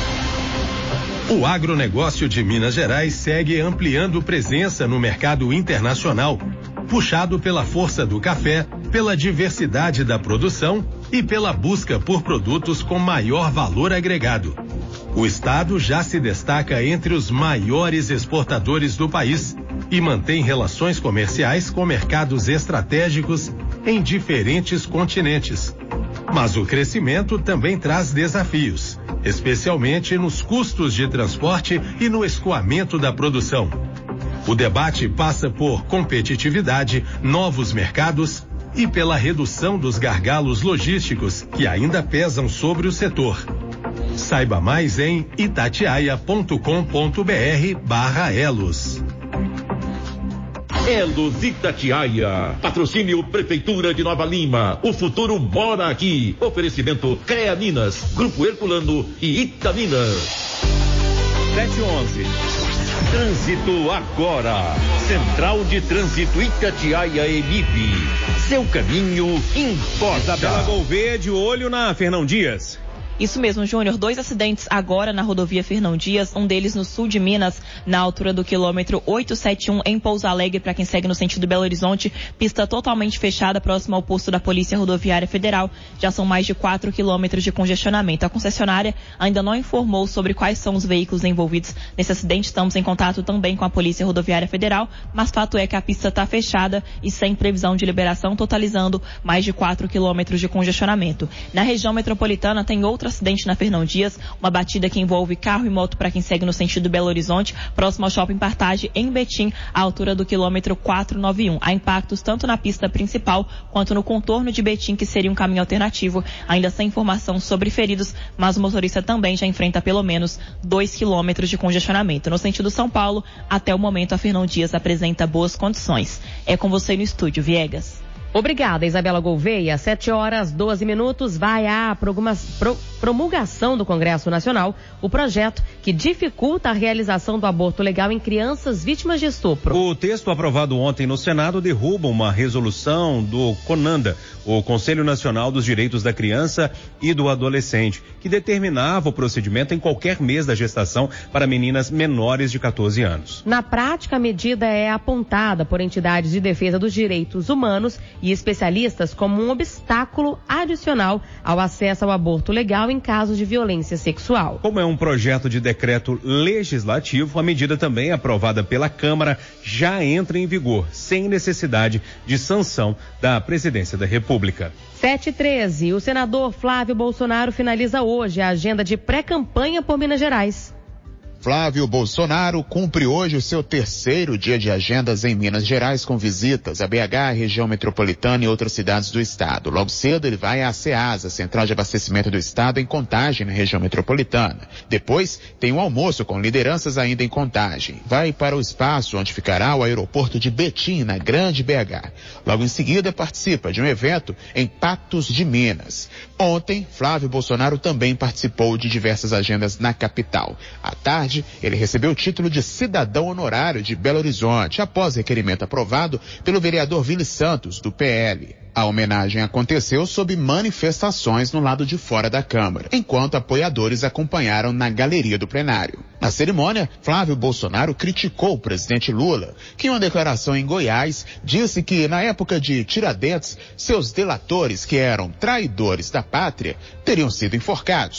O agronegócio de Minas Gerais segue ampliando presença no mercado internacional, puxado pela força do café, pela diversidade da produção e pela busca por produtos com maior valor agregado. O estado já se destaca entre os maiores exportadores do país e mantém relações comerciais com mercados estratégicos em diferentes continentes. Mas o crescimento também traz desafios, especialmente nos custos de transporte e no escoamento da produção. O debate passa por competitividade, novos mercados e pela redução dos gargalos logísticos que ainda pesam sobre o setor. Saiba mais em itatiaia ponto com ponto br barra elos. Elos Itatiaia. Patrocínio Prefeitura de Nova Lima. O futuro mora aqui. Oferecimento CREA Minas, Grupo Herculano e Itaminas. sete e onze. Trânsito agora. Central de Trânsito Itatiaia Emip. Seu caminho importa. Isabela Gouveia de olho na Fernão Dias. Isso mesmo, Júnior. Dois acidentes agora na rodovia Fernão Dias, um deles no sul de Minas, na altura do quilômetro oitocentos e setenta e um, em Pouso Alegre, para quem segue no sentido Belo Horizonte, pista totalmente fechada, próximo ao posto da Polícia Rodoviária Federal. Já são mais de quatro quilômetros de congestionamento. A concessionária ainda não informou sobre quais são os veículos envolvidos nesse acidente. Estamos em contato também com a Polícia Rodoviária Federal, mas fato é que a pista está fechada e sem previsão de liberação, totalizando mais de quatro quilômetros de congestionamento. Na região metropolitana tem outra acidente na Fernão Dias, uma batida que envolve carro e moto para quem segue no sentido Belo Horizonte, próximo ao Shopping Partage, em Betim, à altura do quilômetro quatrocentos e noventa e um. Há impactos tanto na pista principal quanto no contorno de Betim, que seria um caminho alternativo, ainda sem informação sobre feridos, mas o motorista também já enfrenta pelo menos dois quilômetros de congestionamento. No sentido São Paulo, até o momento a Fernão Dias apresenta boas condições. É com você no estúdio, Viegas. Obrigada, Isabela Gouveia. Sete horas, doze minutos, vai a promulgação do Congresso Nacional o projeto que dificulta a realização do aborto legal em crianças vítimas de estupro. O texto aprovado ontem no Senado derruba uma resolução do CONANDA, o Conselho Nacional dos Direitos da Criança e do Adolescente, que determinava o procedimento em qualquer mês da gestação para meninas menores de catorze anos. Na prática, a medida é apontada por entidades de defesa dos direitos humanos e especialistas como um obstáculo adicional ao acesso ao aborto legal em casos de violência sexual. Como é um projeto de decreto legislativo, a medida também aprovada pela Câmara já entra em vigor, sem necessidade de sanção da Presidência da República. sete e treze, o senador Flávio Bolsonaro finaliza hoje a agenda de pré-campanha por Minas Gerais. Flávio Bolsonaro cumpre hoje o seu terceiro dia de agendas em Minas Gerais, com visitas a B H, região metropolitana e outras cidades do estado. Logo cedo ele vai à CEASA, Central de Abastecimento do Estado, em Contagem, na região metropolitana. Depois tem um almoço com lideranças ainda em Contagem. Vai para o espaço onde ficará o aeroporto de Betim, na Grande B H. Logo em seguida participa de um evento em Patos de Minas. Ontem, Flávio Bolsonaro também participou de diversas agendas na capital. À tarde, ele recebeu o título de cidadão honorário de Belo Horizonte, após requerimento aprovado pelo vereador Vili Santos, do P L. A homenagem aconteceu sob manifestações no lado de fora da Câmara, enquanto apoiadores acompanharam na galeria do plenário. Na cerimônia, Flávio Bolsonaro criticou o presidente Lula, que em uma declaração em Goiás disse que, na época de Tiradentes, seus delatores, que eram traidores da pátria, teriam sido enforcados.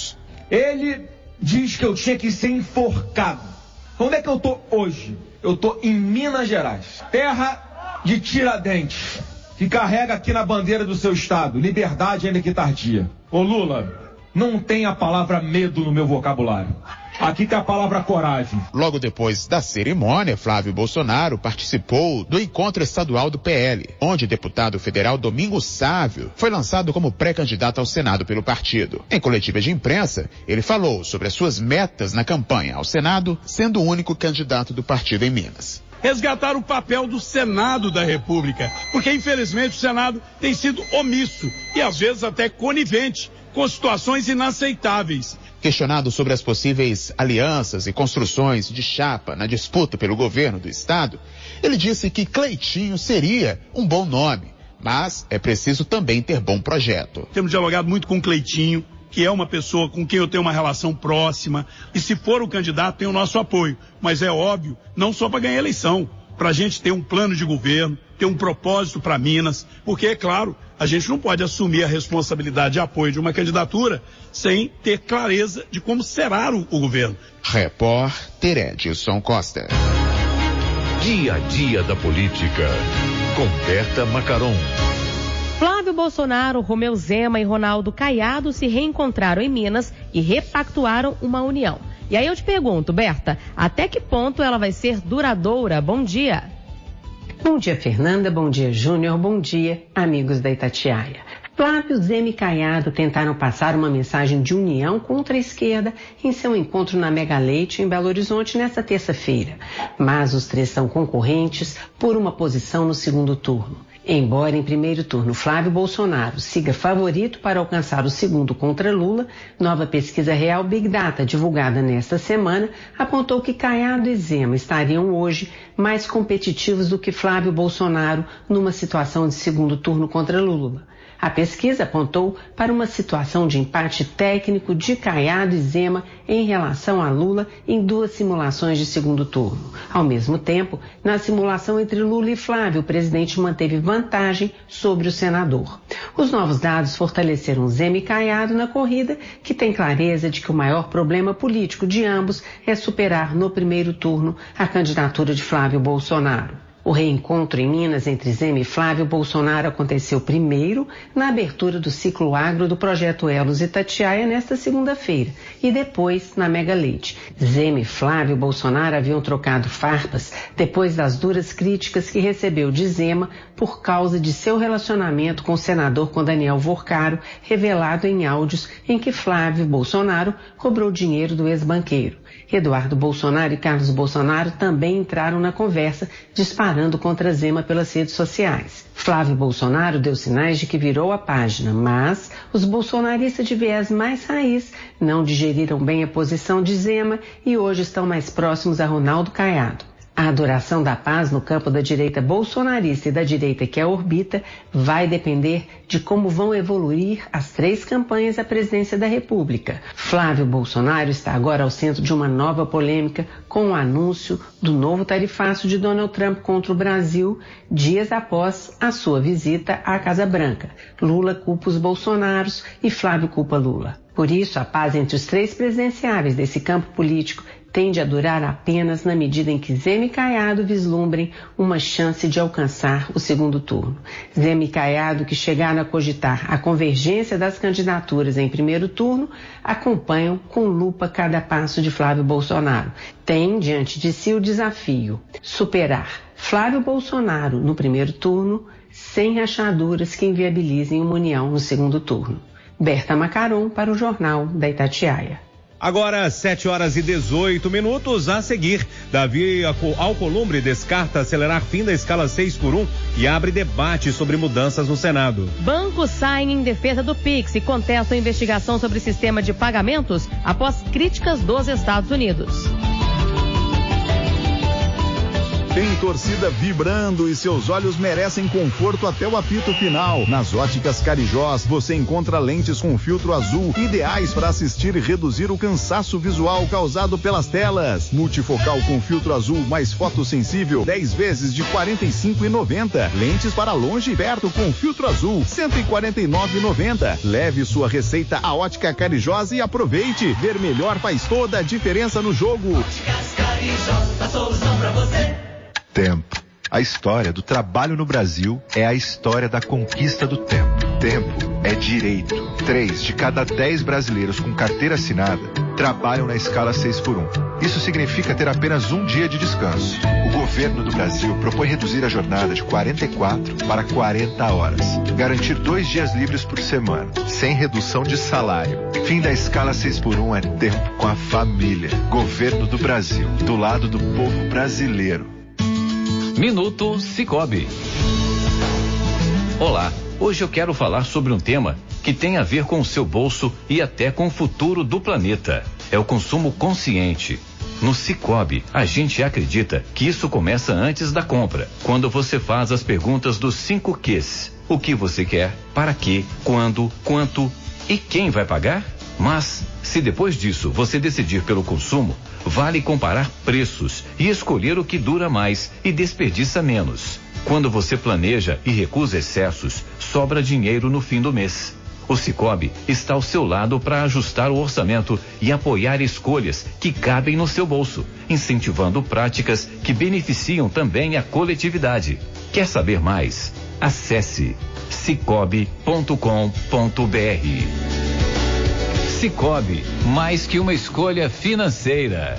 Ele diz que eu tinha que ser enforcado. Onde é que eu tô hoje? Eu tô em Minas Gerais, terra de Tiradentes, que carrega aqui na bandeira do seu estado, liberdade ainda que tardia. Ô Lula, não tem a palavra medo no meu vocabulário. Aqui tem a palavra coragem. Logo depois da cerimônia, Flávio Bolsonaro participou do encontro estadual do P L, onde o deputado federal Domingos Sávio foi lançado como pré-candidato ao Senado pelo partido. Em coletiva de imprensa, ele falou sobre as suas metas na campanha ao Senado, sendo o único candidato do partido em Minas. Resgatar o papel do Senado da República, porque infelizmente o Senado tem sido omisso e às vezes até conivente com situações inaceitáveis. Questionado sobre as possíveis alianças e construções de chapa na disputa pelo governo do estado, ele disse que Cleitinho seria um bom nome, mas é preciso também ter bom projeto. Temos dialogado muito com Cleitinho, que é uma pessoa com quem eu tenho uma relação próxima, e se for o candidato tem o nosso apoio, mas é óbvio, não só para ganhar eleição, para a gente ter um plano de governo, ter um propósito para Minas, porque é claro, a gente não pode assumir a responsabilidade de apoio de uma candidatura sem ter clareza de como será o, o governo. Repórter Edilson Costa. Dia a dia da política, com Berta Macaron. Flávio Bolsonaro, Romeu Zema e Ronaldo Caiado se reencontraram em Minas e repactuaram uma união. E aí eu te pergunto, Berta, até que ponto ela vai ser duradoura? Bom dia. Bom dia, Fernanda. Bom dia, Júnior. Bom dia, amigos da Itatiaia. Flávio, Zema e Caiado tentaram passar uma mensagem de união contra a esquerda em seu encontro na Mega Leite, em Belo Horizonte, nesta terça-feira. Mas os três são concorrentes por uma posição no segundo turno. Embora em primeiro turno Flávio Bolsonaro siga favorito para alcançar o segundo contra Lula, nova pesquisa Real Big Data divulgada nesta semana apontou que Caiado e Zema estariam hoje mais competitivos do que Flávio Bolsonaro numa situação de segundo turno contra Lula. A pesquisa apontou para uma situação de empate técnico de Caiado e Zema em relação a Lula em duas simulações de segundo turno. Ao mesmo tempo, na simulação entre Lula e Flávio, o presidente manteve vantagem sobre o senador. Os novos dados fortaleceram Zema e Caiado na corrida, que tem clareza de que o maior problema político de ambos é superar no primeiro turno a candidatura de Flávio Bolsonaro. O reencontro em Minas entre Zema e Flávio Bolsonaro aconteceu primeiro na abertura do ciclo agro do projeto Elos Itatiaia nesta segunda-feira e depois na Mega Leite. Zema e Flávio Bolsonaro haviam trocado farpas depois das duras críticas que recebeu de Zema por causa de seu relacionamento com o senador com Daniel Vorcaro, revelado em áudios em que Flávio Bolsonaro cobrou dinheiro do ex-banqueiro. Eduardo Bolsonaro e Carlos Bolsonaro também entraram na conversa, disparando contra Zema pelas redes sociais. Flávio Bolsonaro deu sinais de que virou a página, mas os bolsonaristas de viés mais raiz não digeriram bem a posição de Zema e hoje estão mais próximos a Ronaldo Caiado. A adoração da paz no campo da direita bolsonarista e da direita que a orbita vai depender de como vão evoluir as três campanhas à presidência da República. Flávio Bolsonaro está agora ao centro de uma nova polêmica com o anúncio do novo tarifaço de Donald Trump contra o Brasil, dias após a sua visita à Casa Branca. Lula culpa os Bolsonaros e Flávio culpa Lula. Por isso, a paz entre os três presidenciáveis desse campo político tende a durar apenas na medida em que Zema e Caiado vislumbrem uma chance de alcançar o segundo turno. Zema e Caiado, que chegaram a cogitar a convergência das candidaturas em primeiro turno, acompanham com lupa cada passo de Flávio Bolsonaro. Tem diante de si o desafio: superar Flávio Bolsonaro no primeiro turno, sem rachaduras que inviabilizem uma união no segundo turno. Berta Macaron para o Jornal da Itatiaia. Agora, sete horas e dezoito minutos. A seguir, Davi Alcolumbre descarta acelerar fim da escala seis por um e abre debate sobre mudanças no Senado. Bancos saem em defesa do Pix e contestam a investigação sobre o sistema de pagamentos após críticas dos Estados Unidos. Tem torcida vibrando e seus olhos merecem conforto até o apito final. Nas Óticas Carijós, você encontra lentes com filtro azul, ideais para assistir e reduzir o cansaço visual causado pelas telas. Multifocal com filtro azul mais fotossensível, dez vezes de quarenta e cinco reais e noventa centavos. Lentes para longe e perto com filtro azul, cento e quarenta e nove reais e noventa centavos. Leve sua receita à Ótica Carijós e aproveite. Ver melhor faz toda a diferença no jogo. Óticas Carijós, a solução pra você. Tempo. A história do trabalho no Brasil é a história da conquista do tempo. Tempo é direito. Três de cada dez brasileiros com carteira assinada trabalham na escala seis por um. Isso significa ter apenas um dia de descanso. O governo do Brasil propõe reduzir a jornada de quarenta e quatro para quarenta horas. Garantir dois dias livres por semana, sem redução de salário. Fim da escala seis por um é tempo com a família. Governo do Brasil, do lado do povo brasileiro. Minuto Sicoob. Olá, hoje eu quero falar sobre um tema que tem a ver com o seu bolso e até com o futuro do planeta. É o consumo consciente. No Sicoob, a gente acredita que isso começa antes da compra, quando você faz as perguntas dos cinco Qs. O que você quer, para quê, quando, quanto e quem vai pagar? Mas, se depois disso você decidir pelo consumo, vale comparar preços e escolher o que dura mais e desperdiça menos. Quando você planeja e recusa excessos, sobra dinheiro no fim do mês. O Sicoob está ao seu lado para ajustar o orçamento e apoiar escolhas que cabem no seu bolso, incentivando práticas que beneficiam também a coletividade. Quer saber mais? Acesse sicoob ponto com ponto br. Sicoob, mais que uma escolha financeira.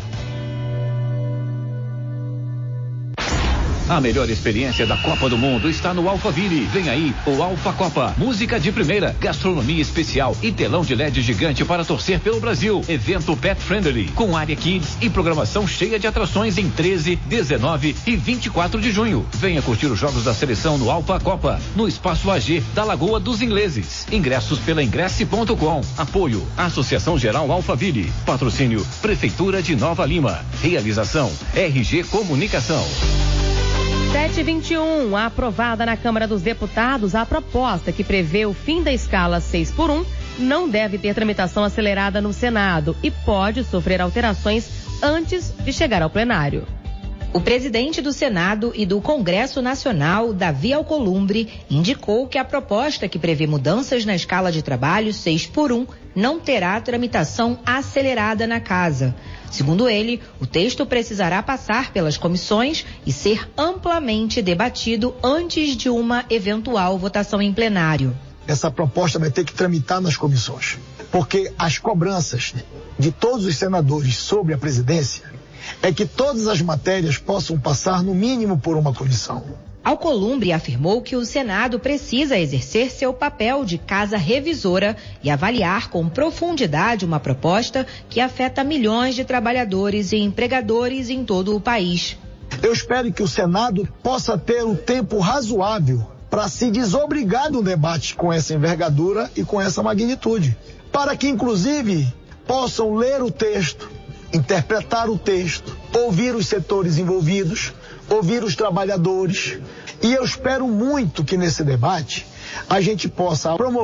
A melhor experiência da Copa do Mundo está no Alphaville. Vem aí o Alpha Copa. Música de primeira, gastronomia especial e telão de L E D gigante para torcer pelo Brasil. Evento pet friendly, com área kids e programação cheia de atrações em treze, dezenove e vinte e quatro de junho. Venha curtir os jogos da seleção no Alpha Copa, no Espaço A G da Lagoa dos Ingleses. Ingressos pela ingresse ponto com. Apoio, Associação Geral Alphaville. Patrocínio, Prefeitura de Nova Lima. Realização, R G Comunicação. sete e vinte e um, aprovada na Câmara dos Deputados a proposta que prevê o fim da escala seis por um, não deve ter tramitação acelerada no Senado e pode sofrer alterações antes de chegar ao plenário. O presidente do Senado e do Congresso Nacional, Davi Alcolumbre, indicou que a proposta que prevê mudanças na escala de trabalho seis por um não terá tramitação acelerada na casa. Segundo ele, o texto precisará passar pelas comissões e ser amplamente debatido antes de uma eventual votação em plenário. Essa proposta vai ter que tramitar nas comissões, porque as cobranças de todos os senadores sobre a presidência é que todas as matérias possam passar no mínimo por uma comissão. Alcolumbre afirmou que o Senado precisa exercer seu papel de casa revisora e avaliar com profundidade uma proposta que afeta milhões de trabalhadores e empregadores em todo o país. Eu espero que o Senado possa ter um tempo razoável para se desobrigar de um debate com essa envergadura e com essa magnitude, para que inclusive possam ler o texto, interpretar o texto, ouvir os setores envolvidos, ouvir os trabalhadores. E eu espero muito que nesse debate a gente possa promover